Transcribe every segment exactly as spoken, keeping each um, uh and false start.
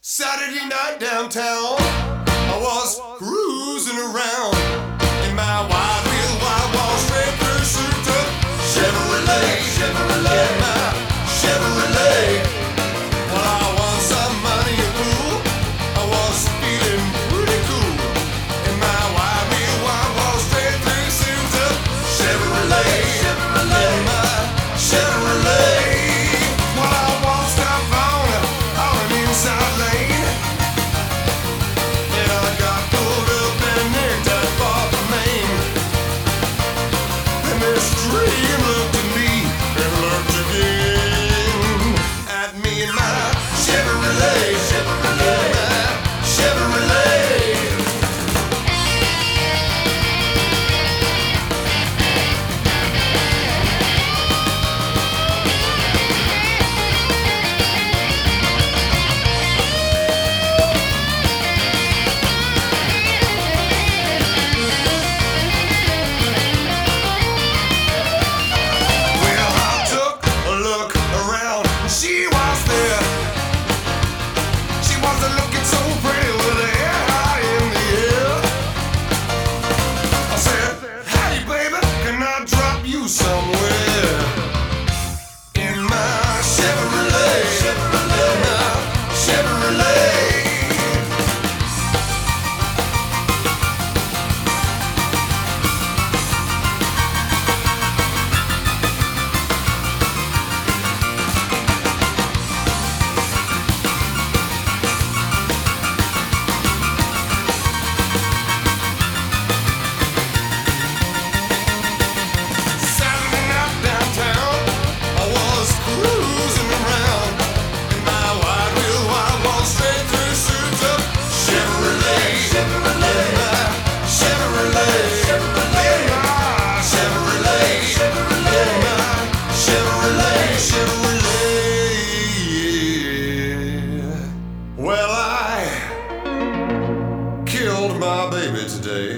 Saturday night downtown, I was cruising around in my wide wheel, wild wall, straight through souped up Chevrolet, Chevrolet, in my Chevrolet. Well, I won some money and pool, I was feeling pretty cool in my wide wheel, wild wall, straight through souped up Chevrolet, Chevrolet, in my Chevrolet. Well, I won't stop on it, on an inside lane. And I got pulled up and nicked at Barbara, Maine. And this dream looked at me and looked again at me in my Chevrolet, Chevrolet, my Chevrolet. Well, I took a look around, and she was there. She wasn't looking so pretty with her hair high in the air. I said, hey baby, can I drop you somewhere? In my Chevrolet, Chevrolet, my Chevrolet. Saturday night downtown, I was cruising around in my wide wheel, wild wall, straight through souped up Chevrolet, Chevrolet, my Chevrolet, Chevrolet, my Chevrolet, Chevrolet, my Chevrolet, Chevrolet. Well, I killed my baby today,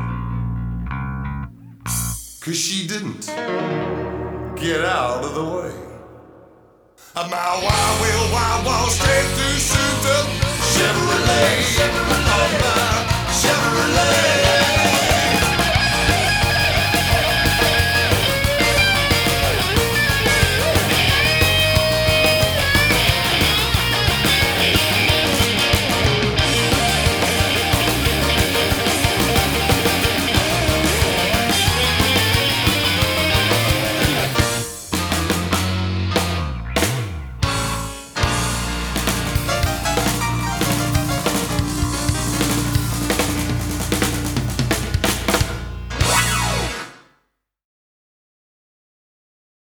'cause she didn't get out of the way. My wild wheel, wild wall, straight